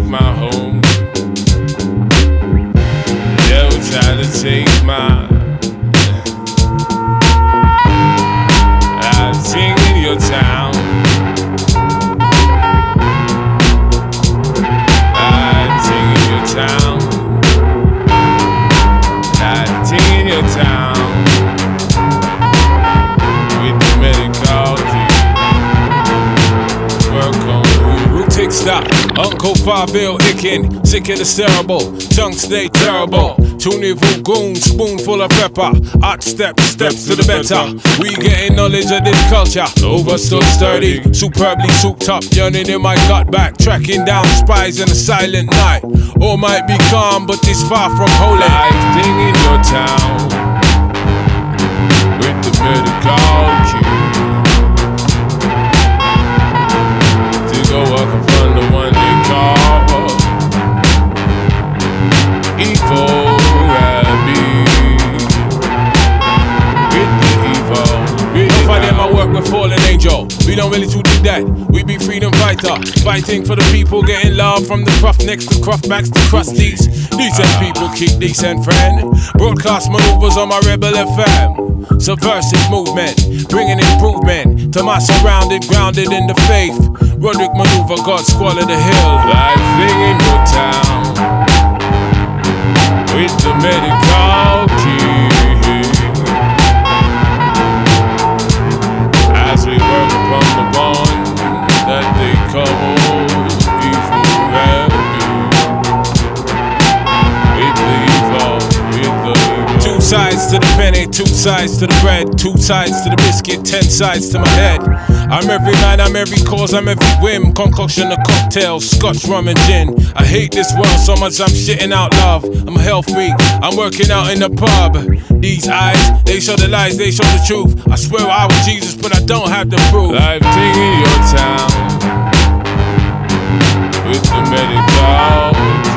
my home. The devil tried to take my sing in your town. I sing in your town. I sing in your town. With the medical key. Work on root tick stop. Uncle Farville icking. Sick of the cerebral. Tongue stay terrible. Tuneful goon, spoonful of pepper. Hot steps to the better. We getting knowledge of this culture. Overstood sturdy, superbly souped up. Yearning in my gut back, tracking down spies in a silent night. All might be calm, but it's far from holy. Life thing in your town. With the medical key. To go up upon the one they call evil. With fallen angel, we don't really too dig that. We be freedom fighter, fighting for the people, getting love from the cruff necks to cruff backs to crusties. Decent people keep decent, friend. Broadcast maneuvers on my Rebel FM. Subversive movement, bringing improvement to my surrounding, grounded in the faith. Roderick maneuver, God squalor the hill. Life thing in your town with the medical key. As we work upon the bond that they call evil with the evil. Two sides to the penny, two sides to the bread, two sides to the biscuit, 10 sides to my head. I'm every man, I'm every cause, I'm every whim. Concoction of cocktails, scotch, rum and gin. I hate this world so much I'm shitting out love. I'm a health freak, I'm working out in the pub. These eyes, they show the lies, they show the truth. I swear I was Jesus, but I don't have the proof. Life thing in your town with the medical